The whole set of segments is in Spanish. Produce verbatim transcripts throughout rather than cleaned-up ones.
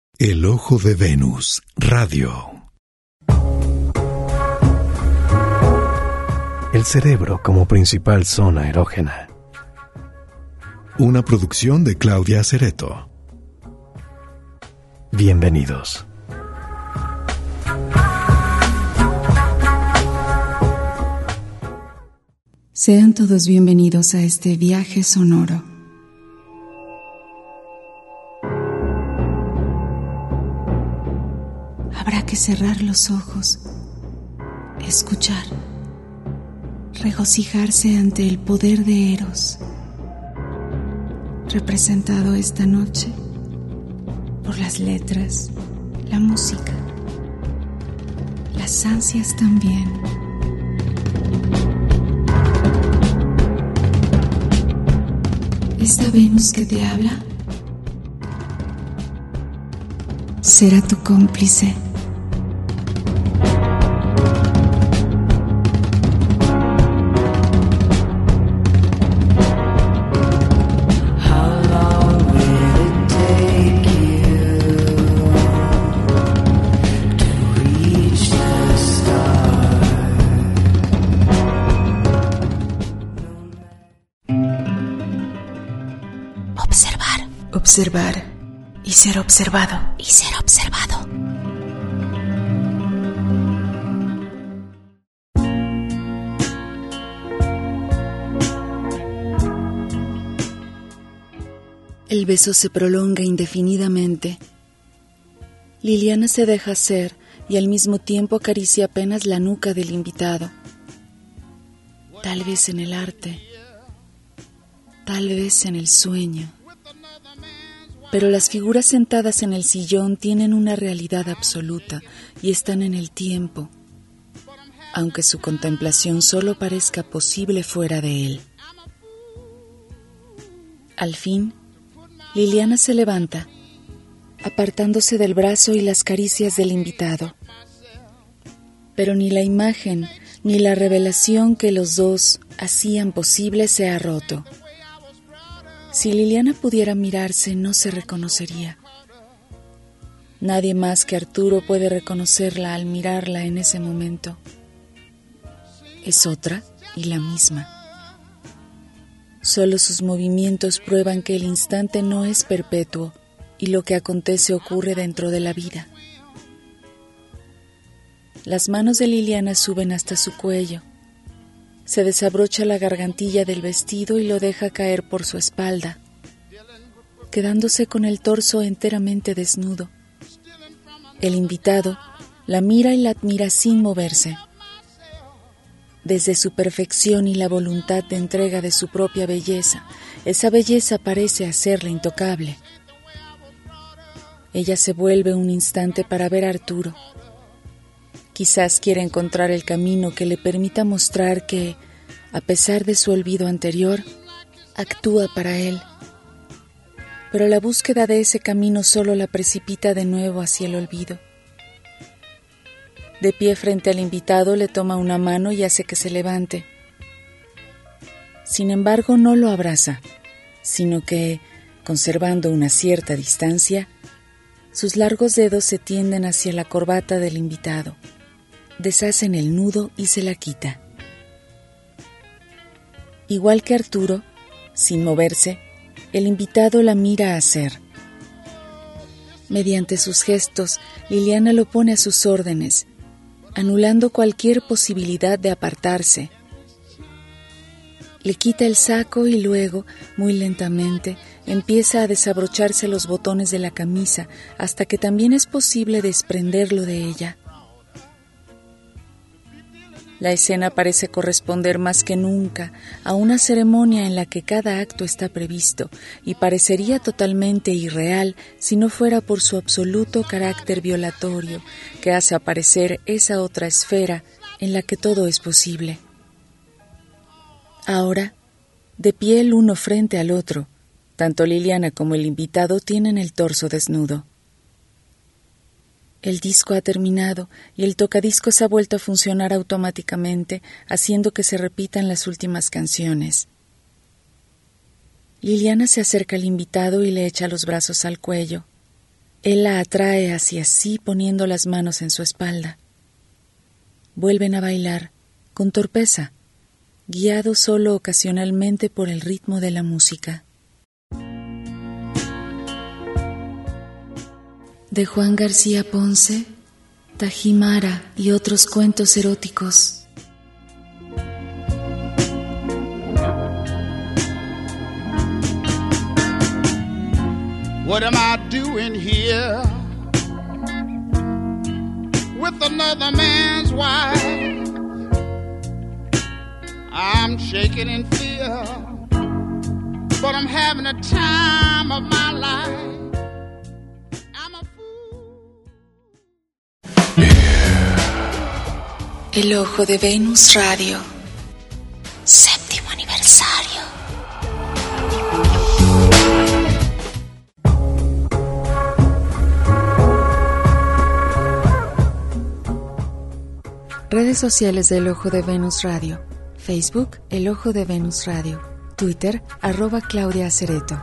El ojo de Venus, radio. El cerebro como principal zona erógena. Una producción de Claudia Cereto. Bienvenidos. Sean todos bienvenidos a este viaje sonoro. Habrá que cerrar los ojos, escuchar, regocijarse ante el poder de Eros, representado esta noche por las letras, la música, las ansias también. ¿Esta Venus que te habla? ¿Será tu cómplice? Observar y ser observado. Y ser observado. El beso se prolonga indefinidamente. Liliana se deja hacer y al mismo tiempo acaricia apenas la nuca del invitado. Tal vez en el arte, tal vez en el sueño. Pero las figuras sentadas en el sillón tienen una realidad absoluta y están en el tiempo, aunque su contemplación solo parezca posible fuera de él. Al fin, Liliana se levanta, apartándose del brazo y las caricias del invitado. Pero ni la imagen ni la revelación que los dos hacían posible se ha roto. Si Liliana pudiera mirarse, no se reconocería. Nadie más que Arturo puede reconocerla al mirarla en ese momento. Es otra y la misma. Solo sus movimientos prueban que el instante no es perpetuo y lo que acontece ocurre dentro de la vida. Las manos de Liliana suben hasta su cuello. Se desabrocha la gargantilla del vestido y lo deja caer por su espalda, quedándose con el torso enteramente desnudo. El invitado la mira y la admira sin moverse. Desde su perfección y la voluntad de entrega de su propia belleza, esa belleza parece hacerla intocable. Ella se vuelve un instante para ver a Arturo. Quizás quiera encontrar el camino que le permita mostrar que, a pesar de su olvido anterior, actúa para él. Pero la búsqueda de ese camino solo la precipita de nuevo hacia el olvido. De pie frente al invitado le toma una mano y hace que se levante. Sin embargo, no lo abraza, sino que, conservando una cierta distancia, sus largos dedos se tienden hacia la corbata del invitado. Deshacen el nudo y se la quita. Igual que Arturo, sin moverse, el invitado la mira hacer. Mediante sus gestos, Liliana lo pone a sus órdenes, anulando cualquier posibilidad de apartarse. Le quita el saco y luego, muy lentamente, empieza a desabrocharse los botones de la camisa hasta que también es posible desprenderlo de ella. La escena parece corresponder más que nunca a una ceremonia en la que cada acto está previsto y parecería totalmente irreal si no fuera por su absoluto carácter violatorio que hace aparecer esa otra esfera en la que todo es posible. Ahora, de pie el uno frente al otro, tanto Liliana como el invitado tienen el torso desnudo. El disco ha terminado y el tocadiscos ha vuelto a funcionar automáticamente, haciendo que se repitan las últimas canciones. Liliana se acerca al invitado y le echa los brazos al cuello. Él la atrae hacia sí poniendo las manos en su espalda. Vuelven a bailar, con torpeza, guiados solo ocasionalmente por el ritmo de la música. De Juan García Ponce, Tajimara y otros cuentos eróticos. What am I doing here with another man's wife? I'm shaking in fear, but I'm having a time of my life. I'm a fool. El Ojo de Venus Radio, séptimo aniversario. Redes sociales del Ojo de Venus Radio. Facebook, El Ojo de Venus Radio. Twitter, arroba Claudia Acereto.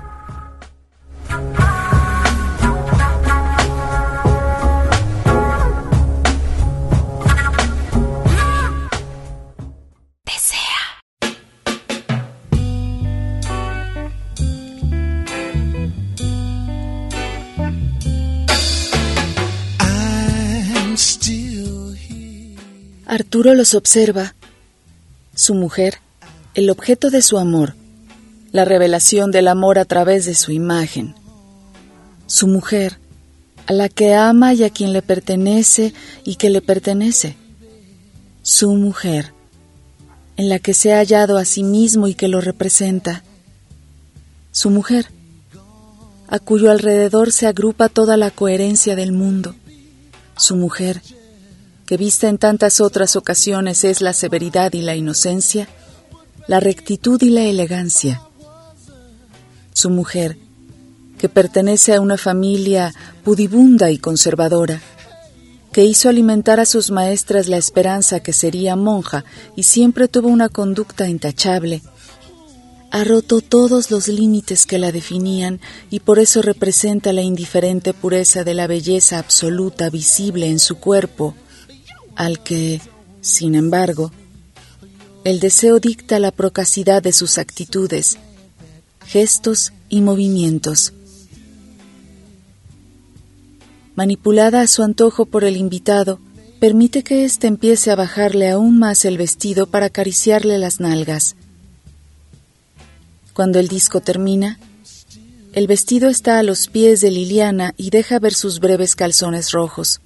Arturo los observa. Su mujer, el objeto de su amor, la revelación del amor a través de su imagen. Su mujer, a la que ama y a quien le pertenece y que le pertenece. Su mujer, en la que se ha hallado a sí mismo y que lo representa. Su mujer, a cuyo alrededor se agrupa toda la coherencia del mundo. Su mujer, que vista en tantas otras ocasiones es la severidad y la inocencia, la rectitud y la elegancia. Su mujer, que pertenece a una familia pudibunda y conservadora, que hizo alimentar a sus maestras la esperanza que sería monja y siempre tuvo una conducta intachable, ha roto todos los límites que la definían y por eso representa la indiferente pureza de la belleza absoluta visible en su cuerpo, al que, sin embargo, el deseo dicta la procacidad de sus actitudes, gestos y movimientos. Manipulada a su antojo por el invitado, permite que éste empiece a bajarle aún más el vestido para acariciarle las nalgas. Cuando el disco termina, el vestido está a los pies de Liliana y deja ver sus breves calzones rojos.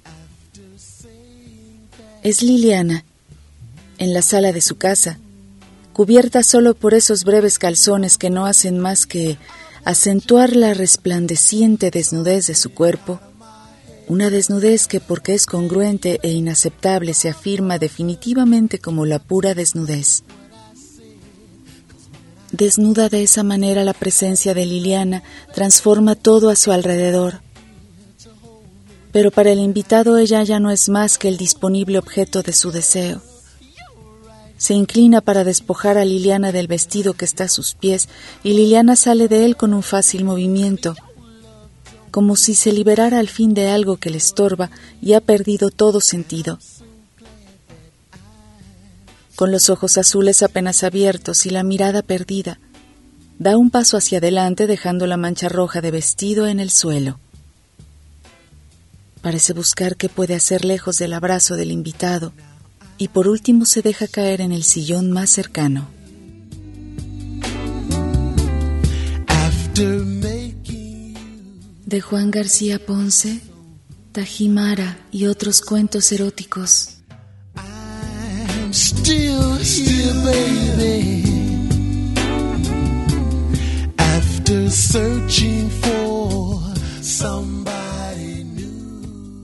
Es Liliana, en la sala de su casa, cubierta solo por esos breves calzones que no hacen más que acentuar la resplandeciente desnudez de su cuerpo, una desnudez que porque es congruente e inaceptable se afirma definitivamente como la pura desnudez. Desnuda de esa manera, la presencia de Liliana transforma todo a su alrededor. Pero para el invitado ella ya no es más que el disponible objeto de su deseo. Se inclina para despojar a Liliana del vestido que está a sus pies y Liliana sale de él con un fácil movimiento, como si se liberara al fin de algo que le estorba y ha perdido todo sentido. Con los ojos azules apenas abiertos y la mirada perdida, da un paso hacia adelante dejando la mancha roja de vestido en el suelo. Parece buscar qué puede hacer lejos del abrazo del invitado y por último se deja caer en el sillón más cercano. De Juan García Ponce, Tajimara y otros cuentos eróticos. I'm still here, baby, after searching for somebody new.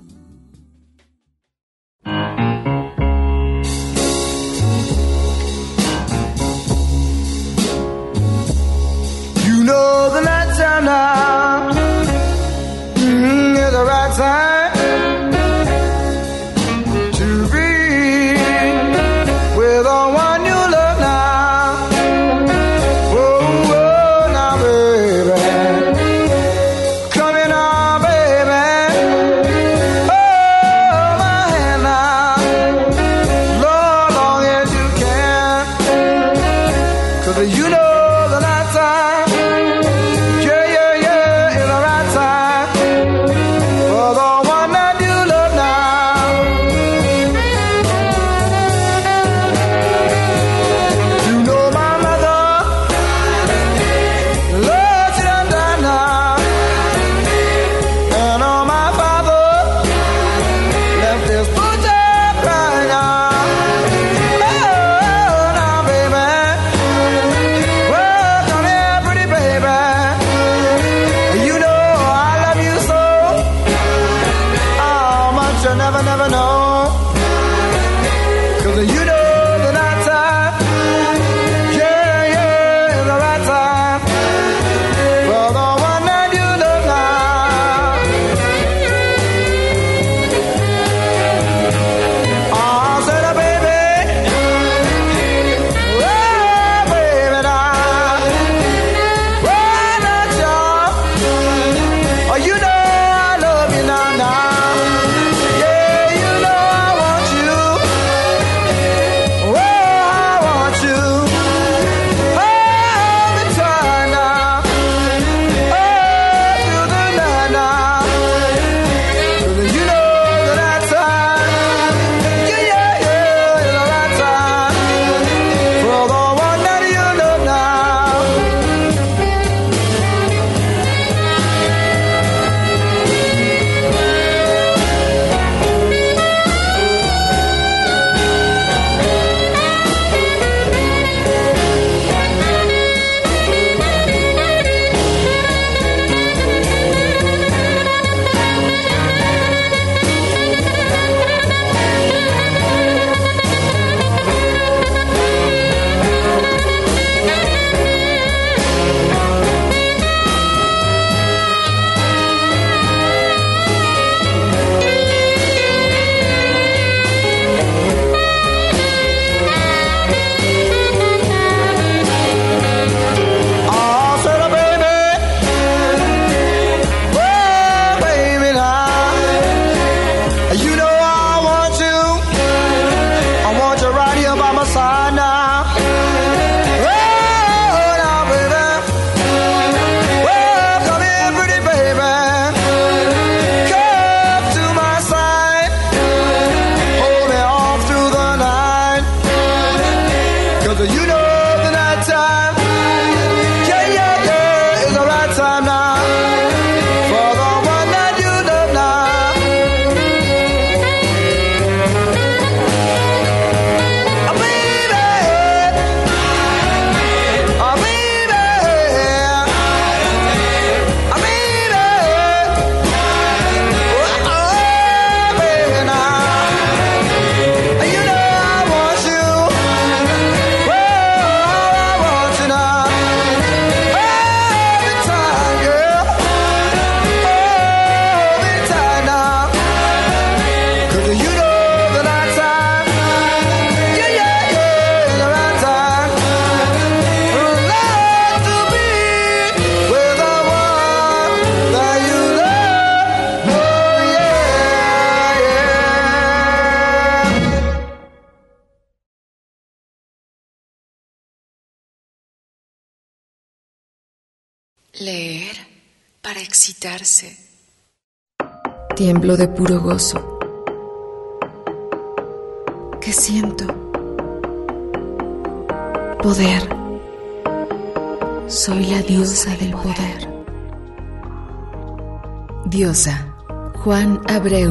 You know the night time now, mm-hmm, is the right time to be with the one you love now. Oh, oh, now baby, come in now, baby. never, never know. 'Cause you know the night time, yeah, yeah, the right time for the one that you love now. Oh, said a baby, oh, baby, now, oh, not y'all. Oh, you know I love you now, now. Yeah, you know I want you. Oh, I want you. All the time now. All through the night now. 'Cause you know the right time. Yeah, yeah, yeah, the right time for the one that you love now. Oh, said a baby, oh, baby, now. You know I want you. I want you right here by my side now. Oh, now, baby. Oh, come here, pretty baby. Come to my side. Hold me all through the night. 'Cause you know the night time. Yeah, yeah, yeah, it's the right time now for the one that you love now. Oh, baby, oh, baby, oh, baby, oh, oh, baby, now. You know I want you. Oh, I want you now. All the time, girl. All the time now. 'Cause you know the right time. Yeah, yeah, yeah, the right time. For love to be with the one that you love. Oh, yeah, yeah. Leer para excitarse. Tiemblo de puro gozo. ¿Qué siento? Poder. Soy la diosa del poder. Diosa. Juan Abreu.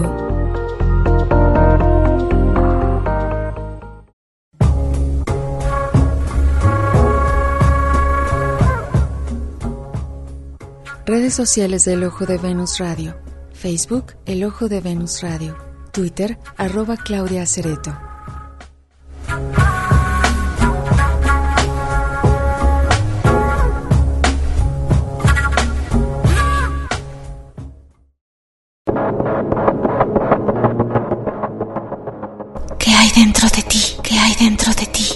Redes sociales del Ojo de Venus Radio. Facebook, El Ojo de Venus Radio. Twitter, arroba Claudia Acereto. ¿Qué hay dentro de ti? ¿Qué hay dentro de ti?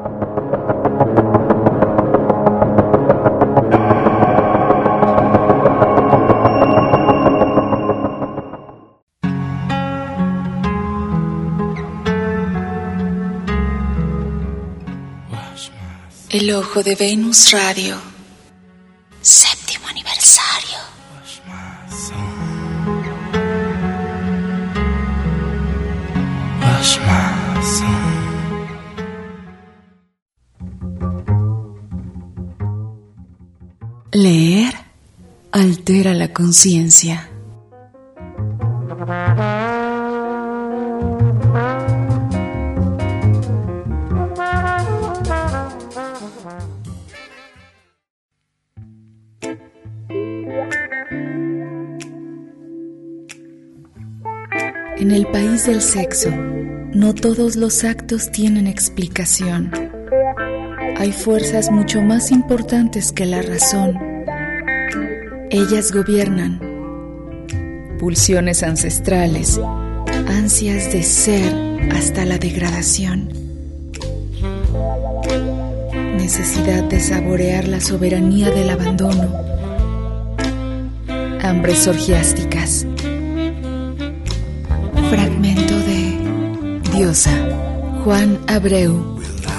El Ojo de Venus Radio. Séptimo aniversario. Leer altera la conciencia. En el país del sexo, no todos los actos tienen explicación. Hay fuerzas mucho más importantes que la razón. Ellas gobiernan. Pulsiones ancestrales, ansias de ser hasta la degradación. Necesidad de saborear la soberanía del abandono. Hambres orgiásticas. Fragmento de Diosa, Juan Abreu.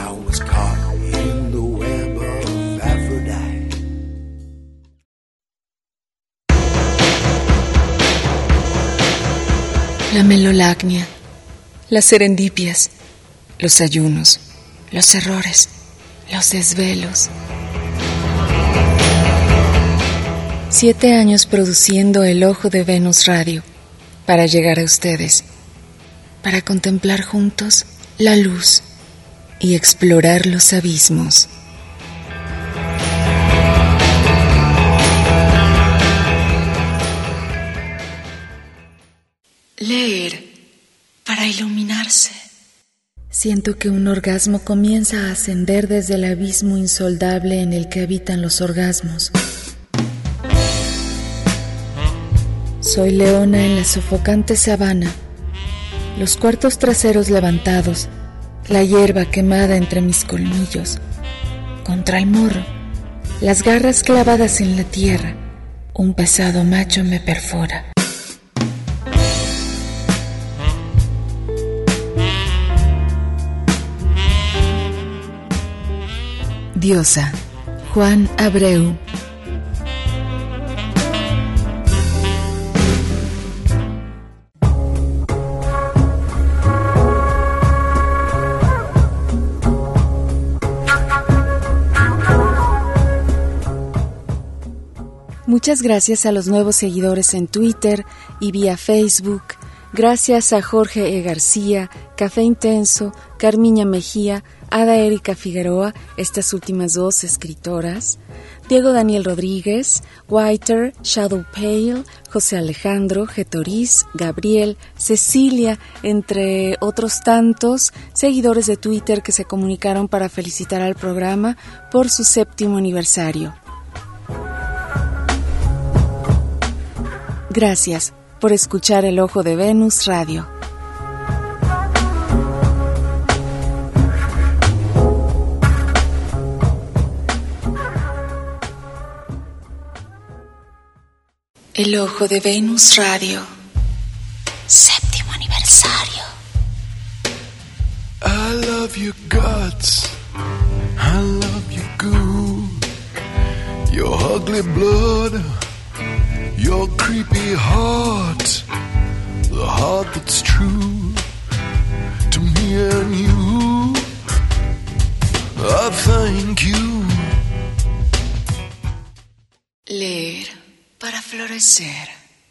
La melolagnia, las serendipias, los ayunos, los errores, los desvelos. Siete años produciendo El Ojo de Venus Radio para llegar a ustedes, para contemplar juntos la luz y explorar los abismos. Leer para iluminarse. Siento que un orgasmo comienza a ascender desde el abismo insoldable en el que habitan los orgasmos. Soy leona en la sofocante sabana, los cuartos traseros levantados, la hierba quemada entre mis colmillos. Contra el morro, las garras clavadas en la tierra, un pesado macho me perfora. Diosa, Juan Abreu. Muchas gracias a los nuevos seguidores en Twitter y vía Facebook. Gracias a Jorge E. García, Café Intenso, Carmiña Mejía, Ada Erika Figueroa, estas últimas dos escritoras, Diego Daniel Rodríguez, Whiter, Shadow Pale, José Alejandro, Getoriz, Gabriel, Cecilia, entre otros tantos seguidores de Twitter que se comunicaron para felicitar al programa por su séptimo aniversario. Gracias por escuchar El Ojo de Venus Radio. El Ojo de Venus Radio, séptimo aniversario. I love your guts, I love your goo, your ugly blood, your creepy heart, the heart that's true to me and you. I thank you. Leer para florecer.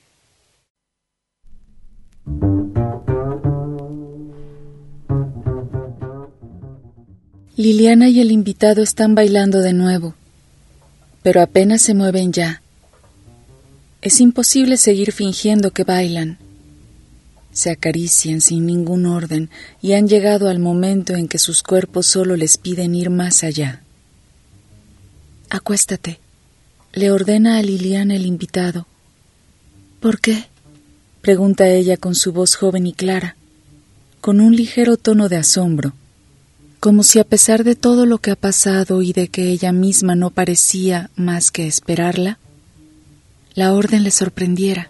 Liliana y el invitado están bailando de nuevo, pero apenas se mueven ya. Es imposible seguir fingiendo que bailan. Se acarician sin ningún orden y han llegado al momento en que sus cuerpos solo les piden ir más allá. Acuéstate, le ordena a Liliana el invitado. ¿Por qué?, pregunta ella con su voz joven y clara, con un ligero tono de asombro, como si a pesar de todo lo que ha pasado y de que ella misma no parecía más que esperarla, la orden le sorprendiera.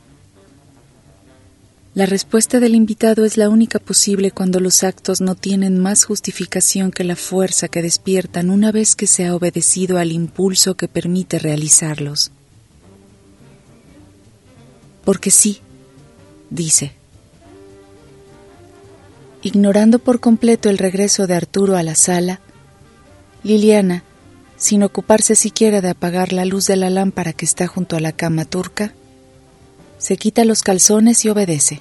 La respuesta del invitado es la única posible cuando los actos no tienen más justificación que la fuerza que despiertan una vez que se ha obedecido al impulso que permite realizarlos. Porque sí, dice. Ignorando por completo el regreso de Arturo a la sala, Liliana, sin ocuparse siquiera de apagar la luz de la lámpara que está junto a la cama turca, se quita los calzones y obedece.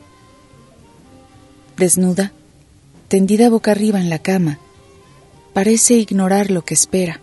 Desnuda, tendida boca arriba en la cama, parece ignorar lo que espera.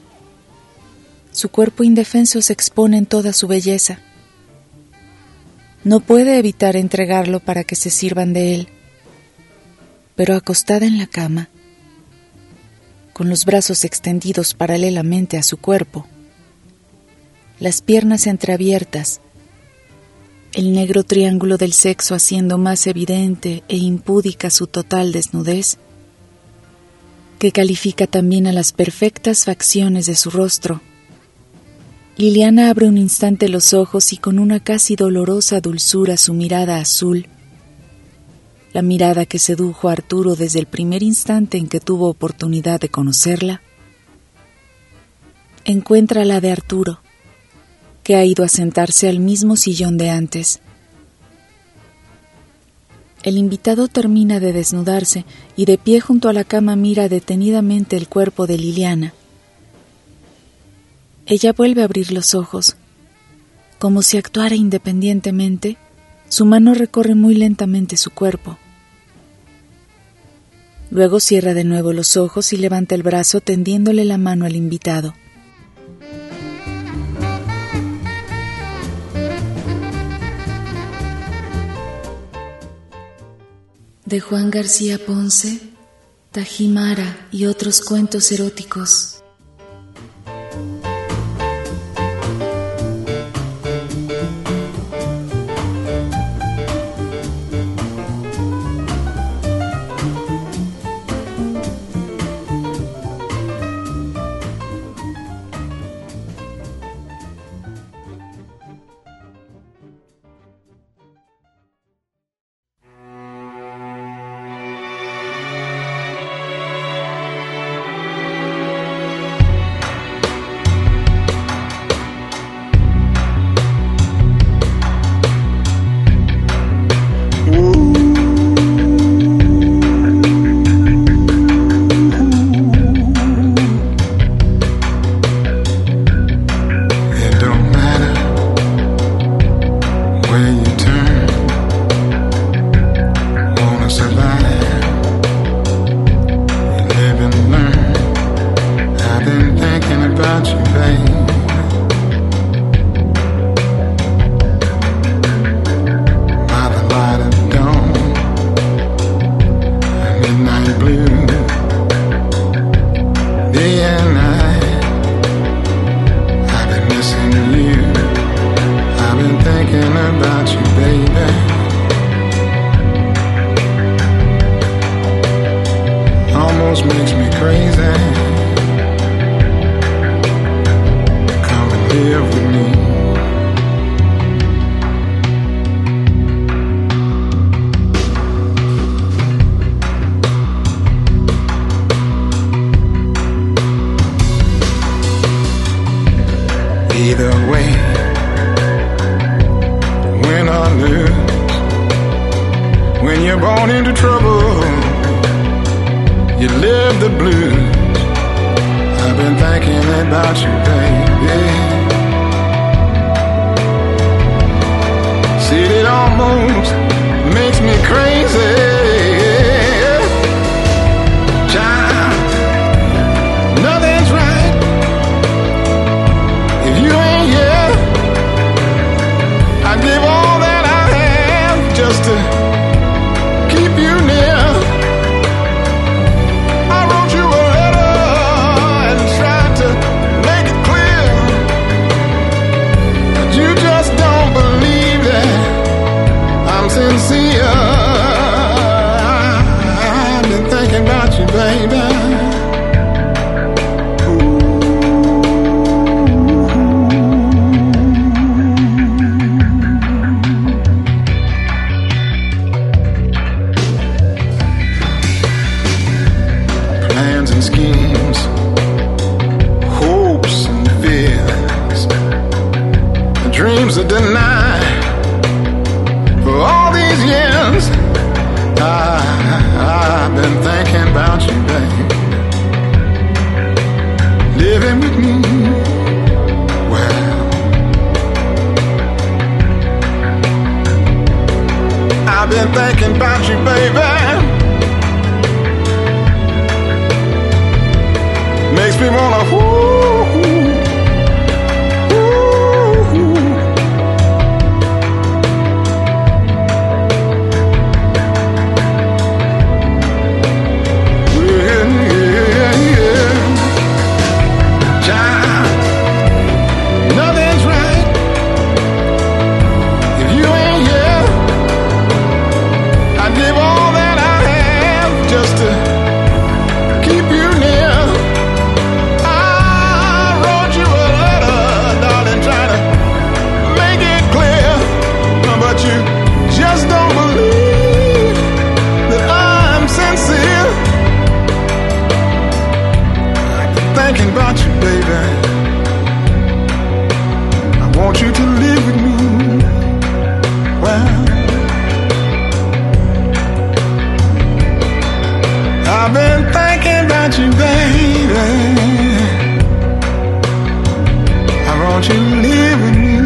Su cuerpo indefenso se expone en toda su belleza. No puede evitar entregarlo para que se sirvan de él, pero acostada en la cama, con los brazos extendidos paralelamente a su cuerpo, las piernas entreabiertas, el negro triángulo del sexo haciendo más evidente e impúdica su total desnudez, que califica también a las perfectas facciones de su rostro. Liliana abre un instante los ojos y con una casi dolorosa dulzura su mirada azul, la mirada que sedujo a Arturo desde el primer instante en que tuvo oportunidad de conocerla, encuentra la de Arturo, que ha ido a sentarse al mismo sillón de antes. El invitado termina de desnudarse y de pie junto a la cama mira detenidamente el cuerpo de Liliana. Ella vuelve a abrir los ojos. Como si actuara independientemente, su mano recorre muy lentamente su cuerpo. Luego cierra de nuevo los ojos y levanta el brazo tendiéndole la mano al invitado. De Juan García Ponce, Tajimara y otros cuentos eróticos. I've been thinking about you, baby. I want you to live with me.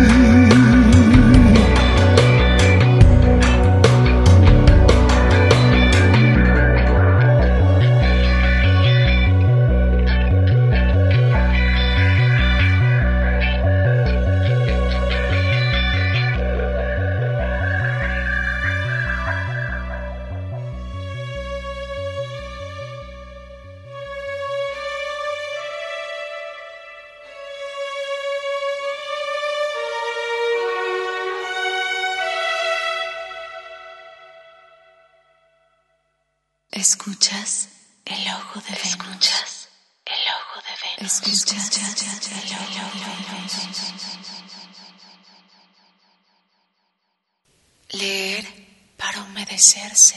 Escuchas el ojo de Venus. Escuchas el ojo de Venus. Escuchas el ojo de Venus. Leer para humedecerse.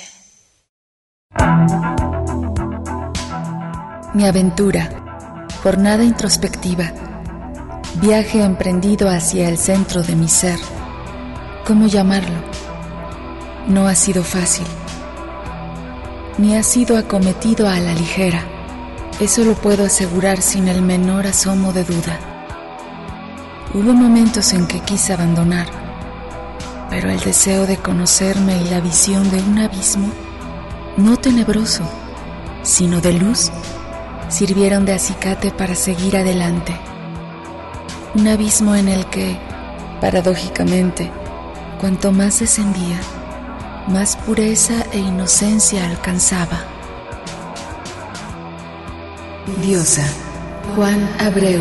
Mi aventura, jornada introspectiva, viaje emprendido hacia el centro de mi ser. ¿Cómo llamarlo? No ha sido fácil, ni ha sido acometido a la ligera. Eso lo puedo asegurar sin el menor asomo de duda. Hubo momentos en que quise abandonar, pero el deseo de conocerme y la visión de un abismo, no tenebroso, sino de luz, sirvieron de acicate para seguir adelante. Un abismo en el que, paradójicamente, cuanto más descendía, más pureza e inocencia alcanzaba. Diosa, Juan Abreu.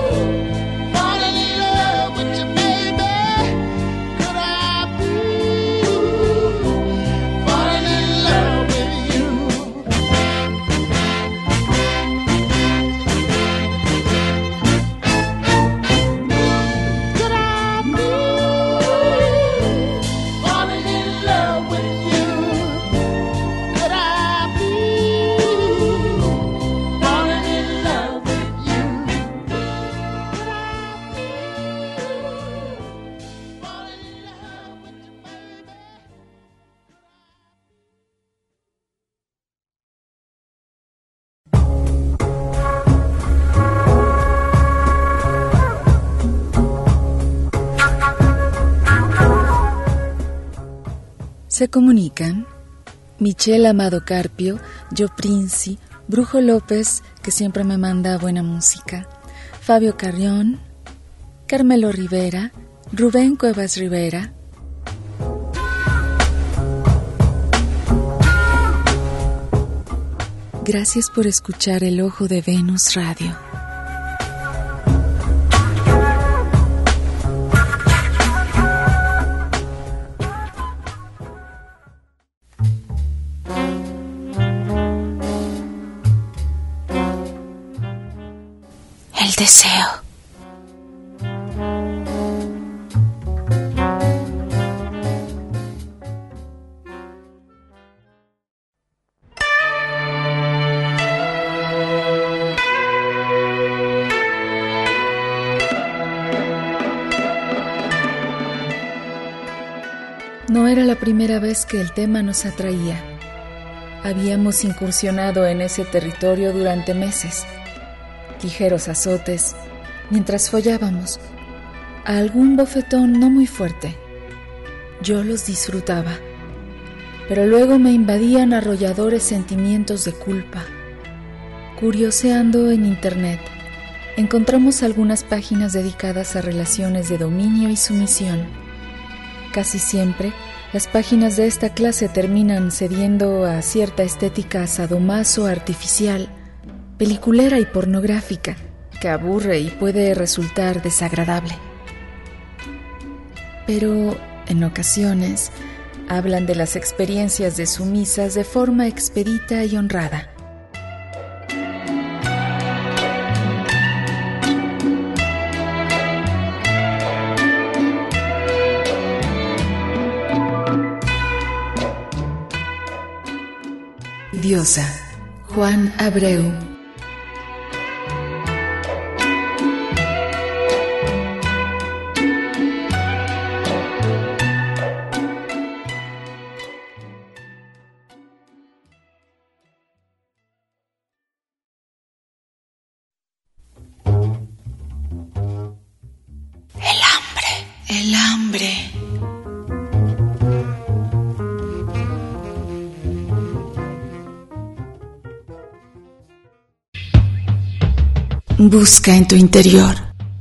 Baby, could I be Se comunican Michelle Amado Carpio, Yo Princi, Brujo López, que siempre me manda buena música, Fabio Carrión, Carmelo Rivera, Rubén Cuevas Rivera. Gracias por escuchar El Ojo de Venus Radio. El deseo. No era la primera vez que el tema nos atraía. Habíamos incursionado en ese territorio durante meses. Ligeros azotes, mientras follábamos, a algún bofetón no muy fuerte. Yo los disfrutaba, pero luego me invadían arrolladores sentimientos de culpa. Curioseando en internet, encontramos algunas páginas dedicadas a relaciones de dominio y sumisión. Casi siempre, las páginas de esta clase terminan cediendo a cierta estética sadomaso artificial, peliculera y pornográfica, que aburre y puede resultar desagradable. Pero, en ocasiones, hablan de las experiencias de sumisas de forma expedita y honrada. Diosa, Juan Abreu. El hambre, el hambre. Busca en tu interior.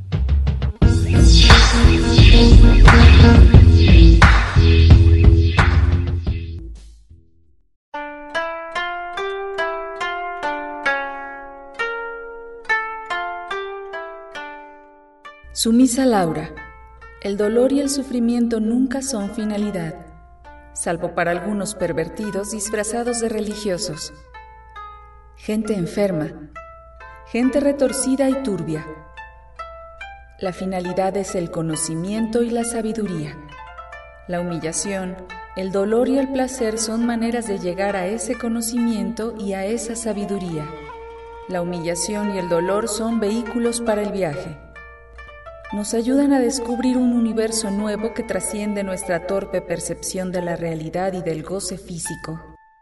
Sumisa Laura. El dolor y el sufrimiento nunca son finalidad, salvo para algunos pervertidos disfrazados de religiosos. Gente enferma. Gente retorcida y turbia. La finalidad es el conocimiento y la sabiduría. La humillación, el dolor y el placer son maneras de llegar a ese conocimiento y a esa sabiduría. La humillación y el dolor son vehículos para el viaje. Nos ayudan a descubrir un universo nuevo que trasciende nuestra torpe percepción de la realidad y del goce físico.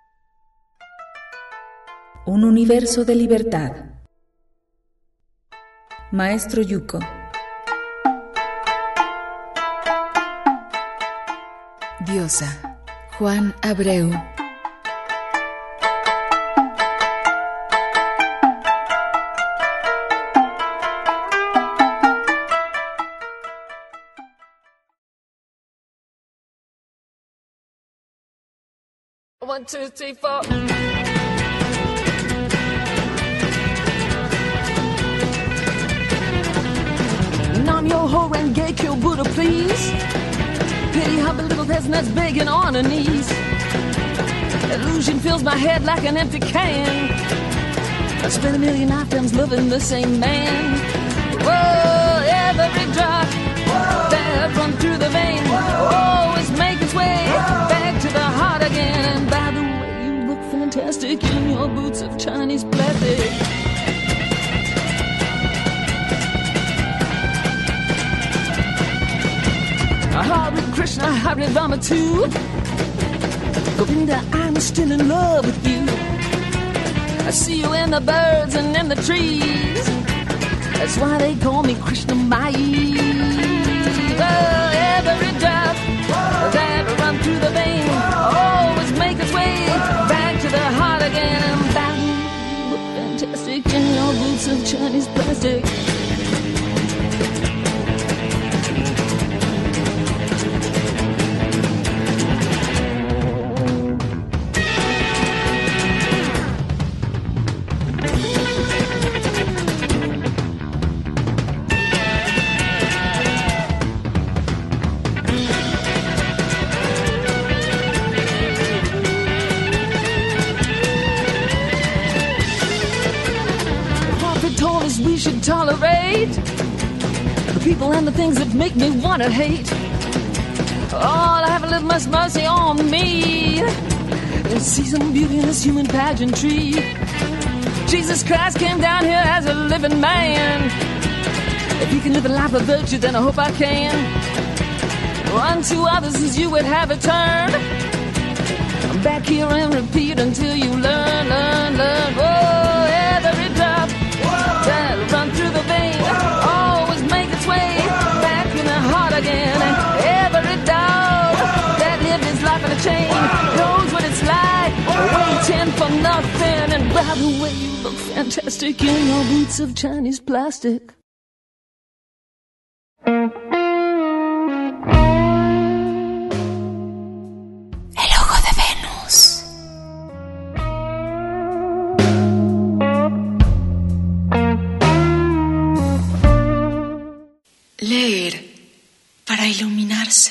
Un universo de libertad. Maestro Yuko. Diosa, Juan Abreu. One, two, three, four. Nam yo ho and gay kill Buddha, please. Pity humble little peasant that's begging on her knees. Illusion fills my head like an empty can. I spent a million lifetimes loving the same man. Whoa, every drop that run through the vein always make its way back to the heart again. And by the way, you look fantastic in your boots of Chinese plastic. Hare Krishna, Hare Rama too. Govinda, I'm still in love with you. I see you in the birds and in the trees. That's why they call me Krishna Mai. Oh, every drop that run through the vein plastic. We should tolerate the people and the things that make me want to hate. Oh, have a little much mercy on me and see some beauty in this human pageantry. Jesus Christ came down here as a living man. If he can live a life of virtue, then I hope I can. Unto others as you would have it turned. I'm back here and repeat until you learn, learn, learn. Oh, every drop that'll run through the vein, always make its way back in the heart again. And every dog that lived his life in a chain knows what it's like, waiting for nothing. And by the way, you look fantastic in your boots of Chinese plastic. El ojo de Venus. Leer para iluminarse.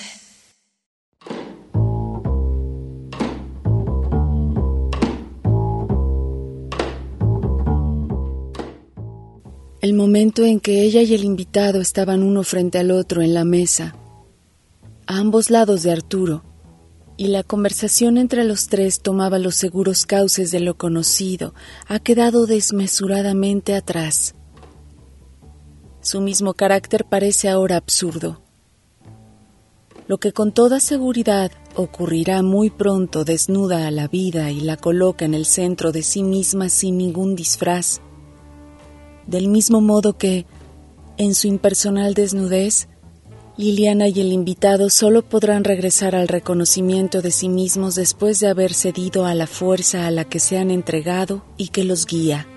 El momento en que ella y el invitado estaban uno frente al otro en la mesa, a ambos lados de Arturo, y la conversación entre los tres tomaba los seguros cauces de lo conocido, ha quedado desmesuradamente atrás. Su mismo carácter parece ahora absurdo. Lo que con toda seguridad ocurrirá muy pronto desnuda a la vida y la coloca en el centro de sí misma sin ningún disfraz. Del mismo modo que, en su impersonal desnudez, Liliana y el invitado solo podrán regresar al reconocimiento de sí mismos después de haber cedido a la fuerza a la que se han entregado y que los guía.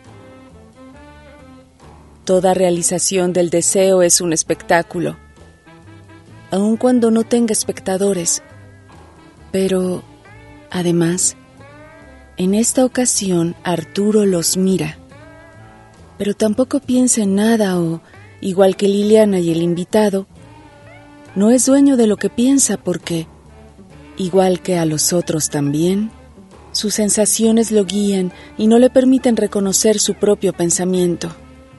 Toda realización del deseo es un espectáculo, aun cuando no tenga espectadores. Pero, además, en esta ocasión Arturo los mira, pero tampoco piensa en nada o, igual que Liliana y el invitado, no es dueño de lo que piensa porque, igual que a los otros también, sus sensaciones lo guían y no le permiten reconocer su propio pensamiento.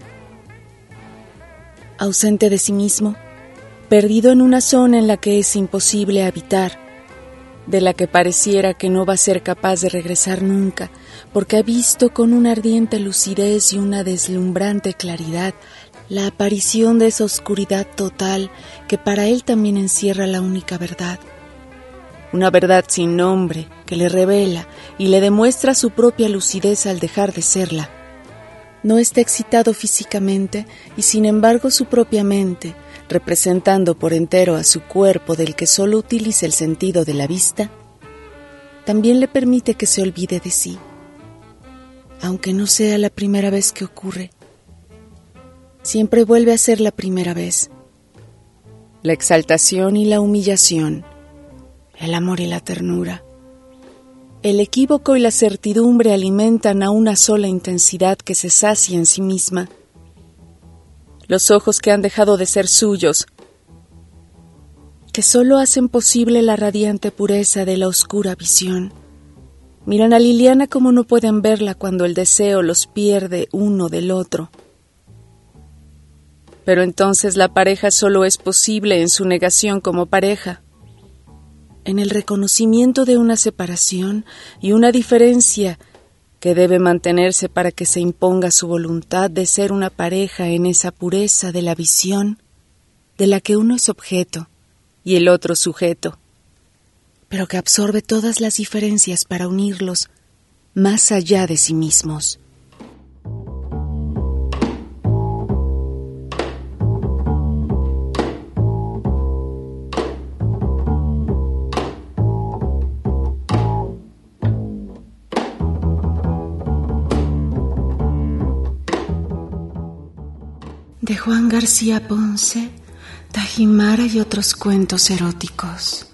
Ausente de sí mismo, perdido en una zona en la que es imposible habitar, de la que pareciera que no va a ser capaz de regresar nunca, porque ha visto con una ardiente lucidez y una deslumbrante claridad la aparición de esa oscuridad total que para él también encierra la única verdad. Una verdad sin nombre que le revela y le demuestra su propia lucidez al dejar de serla. No está excitado físicamente y sin embargo su propia mente, representando por entero a su cuerpo del que solo utiliza el sentido de la vista, también le permite que se olvide de sí, aunque no sea la primera vez que ocurre. Siempre vuelve a ser la primera vez. La exaltación y la humillación, el amor y la ternura. El equívoco y la certidumbre alimentan a una sola intensidad que se sacia en sí misma. Los ojos que han dejado de ser suyos, que solo hacen posible la radiante pureza de la oscura visión, miran a Liliana como no pueden verla cuando el deseo los pierde uno del otro. Pero entonces la pareja solo es posible en su negación como pareja, en el reconocimiento de una separación y una diferencia que debe mantenerse para que se imponga su voluntad de ser una pareja en esa pureza de la visión de la que uno es objeto y el otro sujeto, pero que absorbe todas las diferencias para unirlos más allá de sí mismos. De Juan García Ponce, Tajimara y otros cuentos eróticos.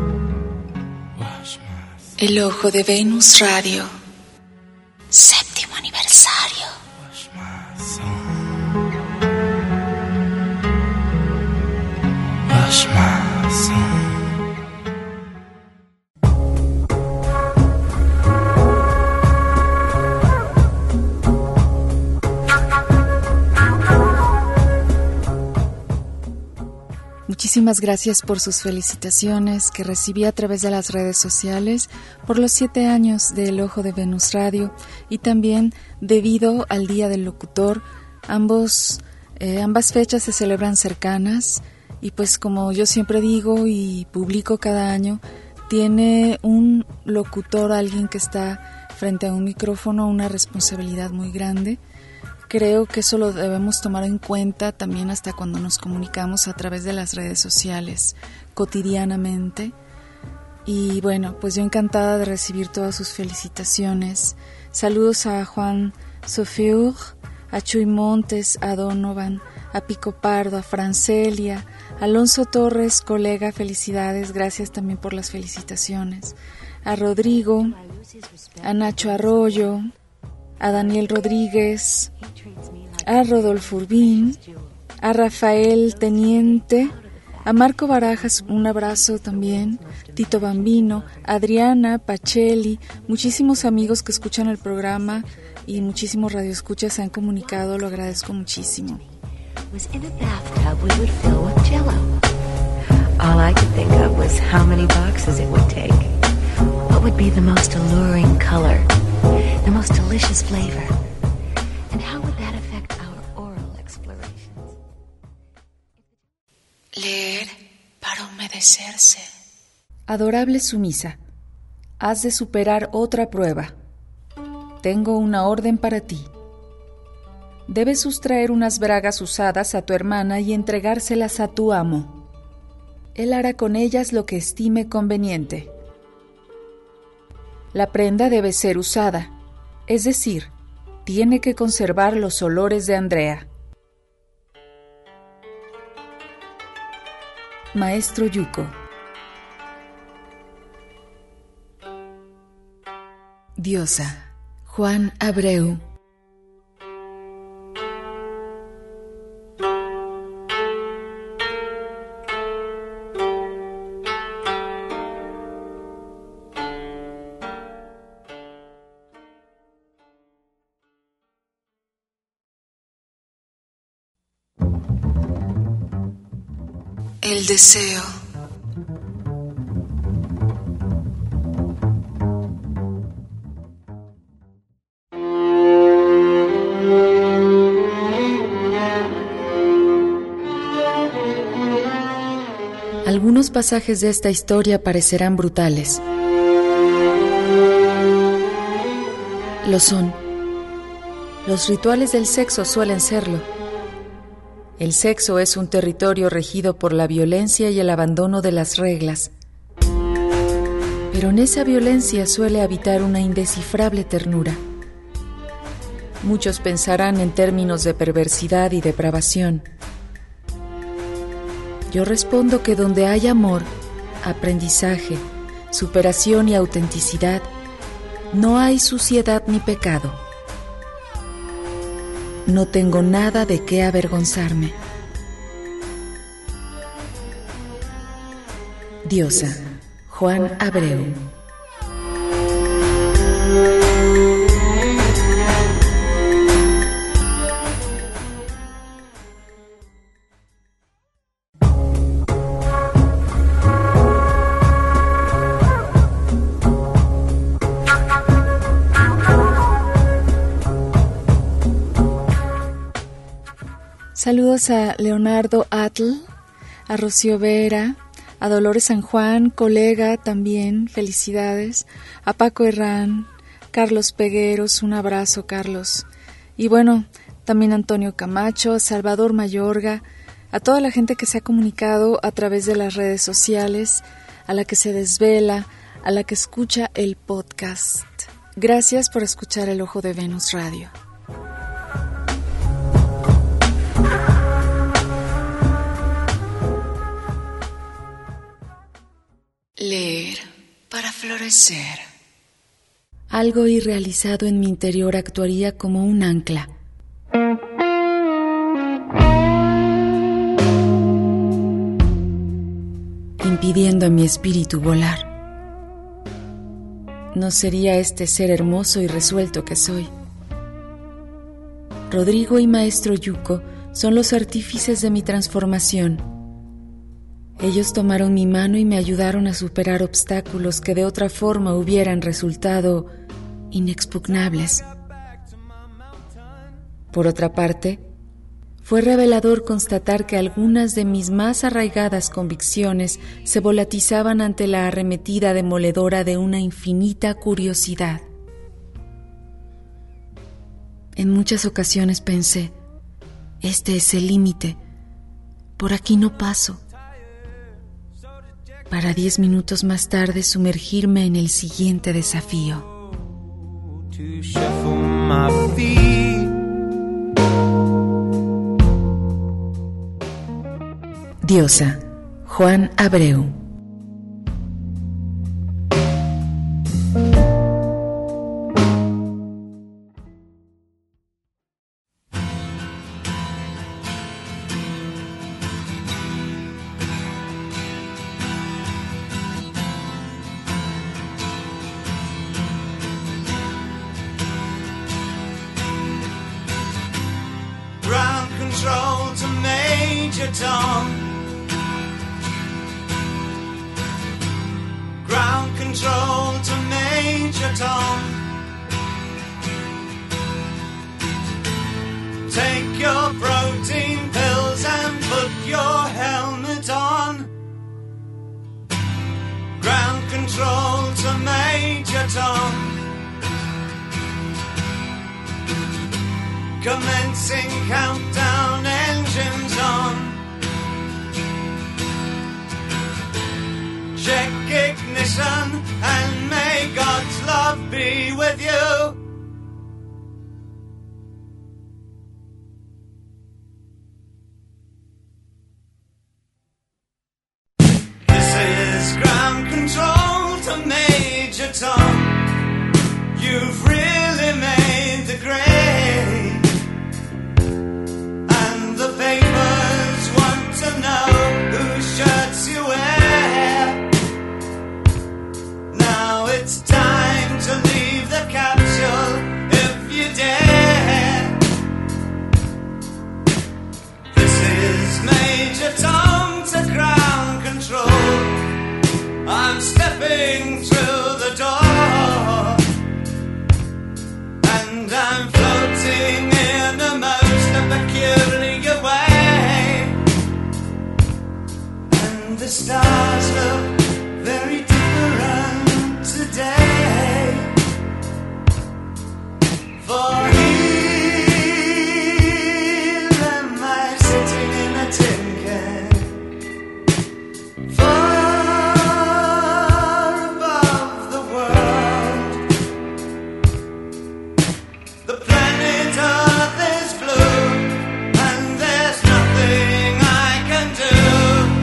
El Ojo de Venus Radio. Séptimo Décimo aniversario. Wash my soul. Wash my soul. Muchísimas gracias por sus felicitaciones que recibí a través de las redes sociales por los siete años de El Ojo de Venus Radio y también debido al Día del Locutor. Ambos, eh, ambas fechas se celebran cercanas y pues como yo siempre digo y publico cada año, tiene un locutor, alguien que está frente a un micrófono, una responsabilidad muy grande. Creo que eso lo debemos tomar en cuenta también hasta cuando nos comunicamos a través de las redes sociales, cotidianamente. Y bueno, pues yo encantada de recibir todas sus felicitaciones. Saludos a Juan Sofeur, a Chuy Montes, a Donovan, a Pico Pardo, a Francelia, Alonso Torres, colega, felicidades, gracias también por las felicitaciones. A Rodrigo, a Nacho Arroyo, a Daniel Rodríguez, a Rodolfo Urbín, a Rafael Teniente, a Marco Barajas, un abrazo también, Tito Bambino, Adriana Pacelli, muchísimos amigos que escuchan el programa y muchísimos radioescuchas se han comunicado, lo agradezco muchísimo. Was in a bathtub we would fill with Jell-O. All I could think of was how many boxes it would take. What would be the most alluring color, the most delicious flavor, and how would that affect our oral explorations? Leer para humedecerse. Adorable sumisa, has de superar otra prueba. Tengo una orden para ti. Debes sustraer unas bragas usadas a tu hermana y entregárselas a tu amo. Él hará con ellas lo que estime conveniente. La prenda debe ser usada, es decir, tiene que conservar los olores de Andrea. Maestro Yuko. Diosa, Juan Abreu. El deseo. Algunos pasajes de esta historia parecerán brutales. Lo son. Los rituales del sexo suelen serlo. El sexo es un territorio regido por la violencia y el abandono de las reglas. Pero en esa violencia suele habitar una indescifrable ternura. Muchos pensarán en términos de perversidad y depravación. Yo respondo que donde hay amor, aprendizaje, superación y autenticidad, no hay suciedad ni pecado. No tengo nada de qué avergonzarme. Diosa, Juan Abreu. Saludos a Leonardo Atl, a Rocío Vera, a Dolores San Juan, colega también, felicidades, a Paco Herrán, Carlos Pegueros, un abrazo Carlos, y bueno, también a Antonio Camacho, a Salvador Mayorga, a toda la gente que se ha comunicado a través de las redes sociales, a la que se desvela, a la que escucha el podcast. Gracias por escuchar El Ojo de Venus Radio. Leer para florecer. algo irrealizado en mi interior actuaría como un ancla. Impidiendo a mi espíritu volar. No sería este ser hermoso y resuelto que soy. Rodrigo y Maestro Yuko son los artífices de mi transformación. Ellos tomaron mi mano y me ayudaron a superar obstáculos que de otra forma hubieran resultado inexpugnables. Por otra parte, fue revelador constatar que algunas de mis más arraigadas convicciones se volatizaban ante la arremetida demoledora de una infinita curiosidad. En muchas ocasiones pensé, este es el límite, por aquí no paso. Para diez minutos más tarde sumergirme en el siguiente desafío. Diosa, Juan Abreu. Ground control to Major Tom. Ground control to Major Tom. Take your protein pills and put your helmet on. Ground control to Major Tom. Commencing countdown, engines on. Check ignition and may God's love be with you. This is ground control to Major Tom. You've really made the grade. And the papers want to know whose shirts you wear. Now it's time to leave the capsule if you dare. This is Major Tom to ground control. I'm stepping through the door, and I'm floating in a most peculiar way. And the stars look very different today. For here am I sitting in a tin can, far above the world. The planet Earth is blue, and there's nothing I can do.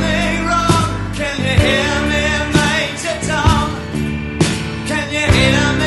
Can you hear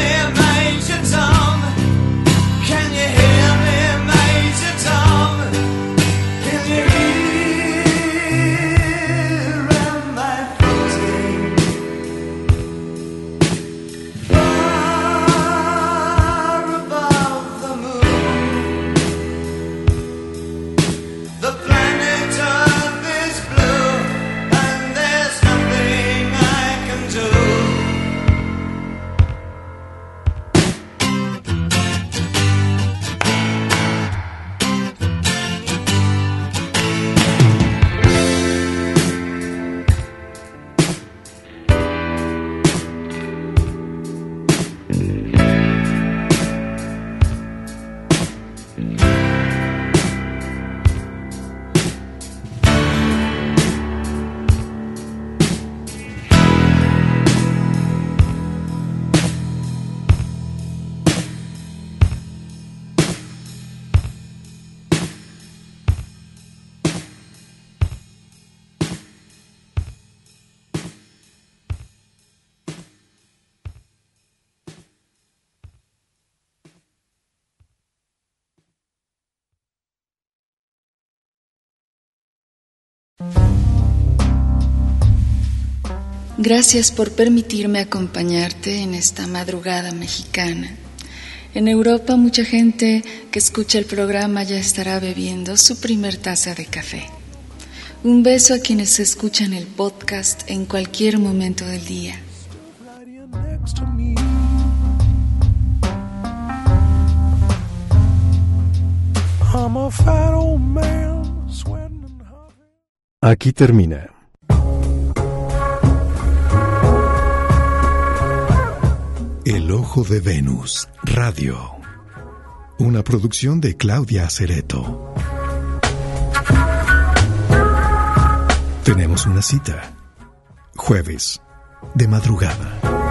Gracias por permitirme acompañarte en esta madrugada mexicana. En Europa, mucha gente que escucha el programa ya estará bebiendo su primer taza de café. Un beso a quienes escuchan el podcast en cualquier momento del día. Aquí termina El Ojo de Venus, Radio. Una producción de Claudia Cereto. Tenemos una cita. Jueves, de madrugada.